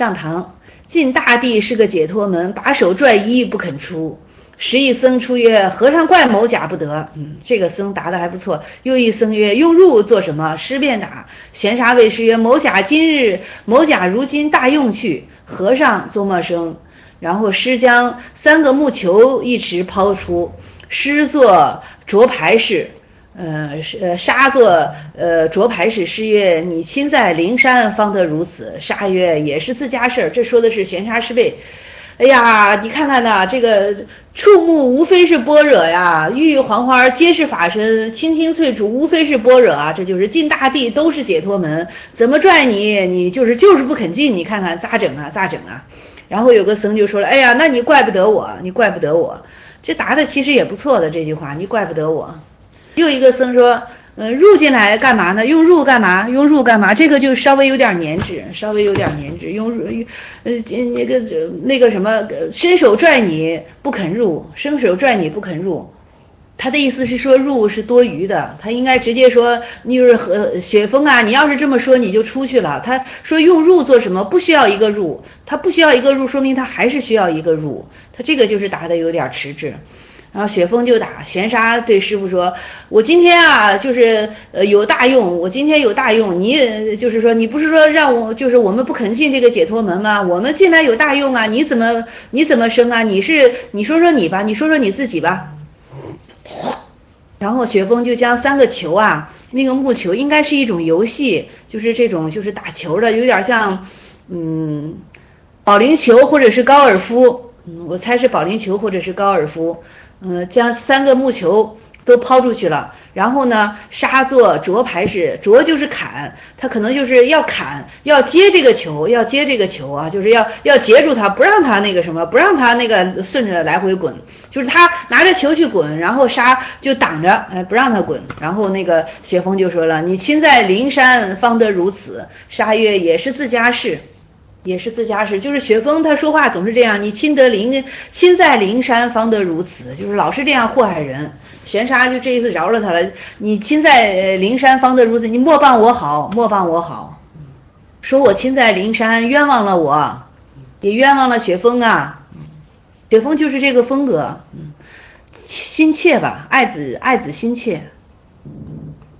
上堂，晋大帝是个解脱门，把手拽衣不肯出。时一僧出曰：和尚怪某甲不得。这个僧答得还不错。又一僧曰：用入做什么？师便答。玄沙为师曰：某甲如今大用去。和尚作么声？然后师将3个木球一池抛出，师作着牌式。沙作着牌式。师曰：你亲在灵山方得如此。沙曰：也是自家事儿。这说的是玄沙师辈。哎呀，你看看呐，这个触目无非是般若呀，郁郁黄花皆是法身，青青翠竹无非是般若啊，这就是晋大地都是解脱门，怎么拽你就是不肯进，你看看咋整啊。然后有个僧就说了，哎呀，那你怪不得我，这答的其实也不错的这句话，你怪不得我。又一个僧说，入进来干嘛呢？用入干嘛？这个就稍微有点粘滞，用入，那个什么，伸手拽你不肯入。他的意思是说入是多余的，他应该直接说，你就是雪峰啊，你要是这么说你就出去了。他说用入做什么？不需要一个入，他不需要一个入，说明他还是需要一个入。他这个就是答的有点迟滞。然后雪峰就打。玄沙对师父说，我今天啊就是有大用，你就是说你不是说让我就是我们不肯进这个解脱门吗？我们进来有大用啊，你怎么生啊？你说说你吧，你说说你自己吧。然后雪峰就将3个球啊，那个木球应该是一种游戏，就是这种就是打球的，有点像保龄球或者是高尔夫，我猜是保龄球或者是高尔夫。将3个木球都抛出去了，然后呢，沙作着牌式，着就是砍，他可能就是要砍，要接这个球啊，就是要接住它，不让它那个什么，不让它那个顺着来回滚，就是他拿着球去滚，然后沙就挡着，不让它滚。然后那个雪峰就说了，你亲在灵山方得如此。沙曰：也是自家事。就是雪峰他说话总是这样，你亲在灵山方得如此，就是老是这样祸害人。玄沙就这一次饶了他了，你亲在灵山方得如此，你莫谤我好，说我亲在灵山冤枉了我，也冤枉了雪峰啊。雪峰就是这个风格，心切吧，爱子心切。